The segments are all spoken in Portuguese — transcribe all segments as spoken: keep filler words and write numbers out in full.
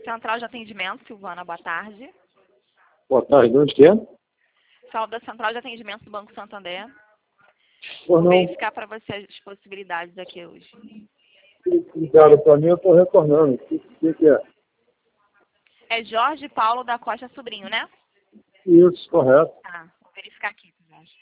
Central de Atendimento, Silvana, boa tarde. Boa tarde, onde que é? Falo da Central de Atendimento do Banco Santander. Por Vou não, verificar para você as possibilidades aqui hoje. ligaram para mim, eu estou retornando. O que, que, que é? É Jorge Paulo da Costa Sobrinho, né? Isso, correto. Tá, vou verificar aqui, Jorge.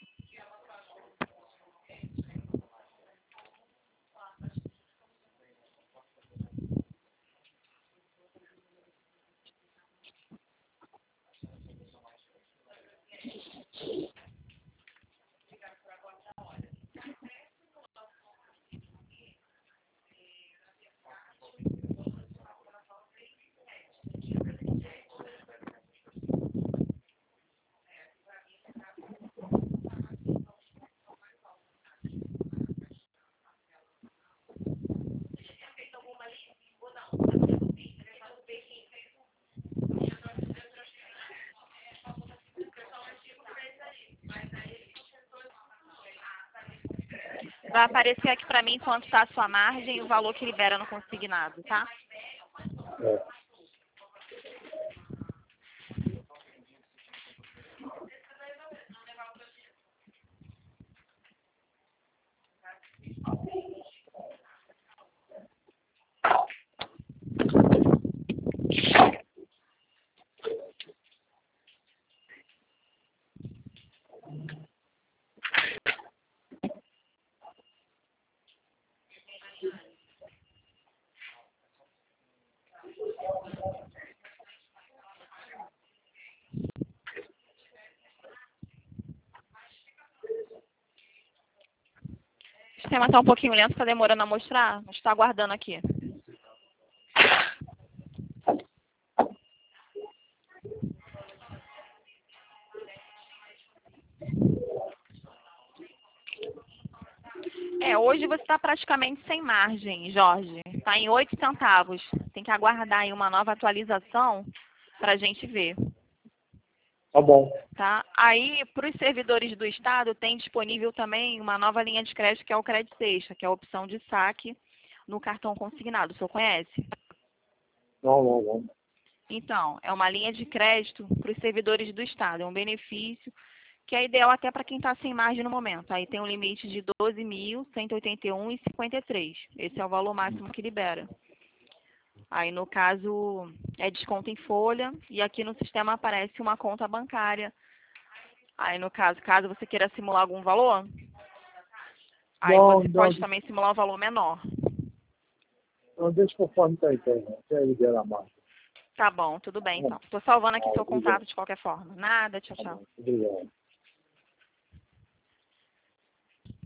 Vai aparecer aqui para mim quanto está a sua margem e o valor que libera no consignado, tá? É. O sistema está um pouquinho lento, está demorando a mostrar, mas está aguardando aqui. É, hoje você está praticamente sem margem, Jorge. Está em oito centavos. Tem que aguardar aí uma nova atualização para a gente ver. Tá bom. Tá? Aí, para os servidores do Estado, tem disponível também uma nova linha de crédito, que é o Crédito Sexta, que é a opção de saque no cartão consignado. O senhor conhece? Não, não, não. Então, é uma linha de crédito para os servidores do Estado. É um benefício que é ideal até para quem está sem margem no momento. Aí tem um limite de doze mil cento e oitenta e um reais e cinquenta e três centavos. Esse é o valor máximo que libera. Aí, no caso, é desconto em folha e aqui no sistema aparece uma conta bancária. Aí, no caso, caso você queira simular algum valor, aí Não, você não, pode também simular um valor menor. não, deixa conforme está aí, então. Quer liberar mais. Tá bom, tudo bem Tá bom. então. Estou salvando aqui Ah, seu obrigado. contato de qualquer forma. Nada, tchau, Tá tchau. bom. Obrigado.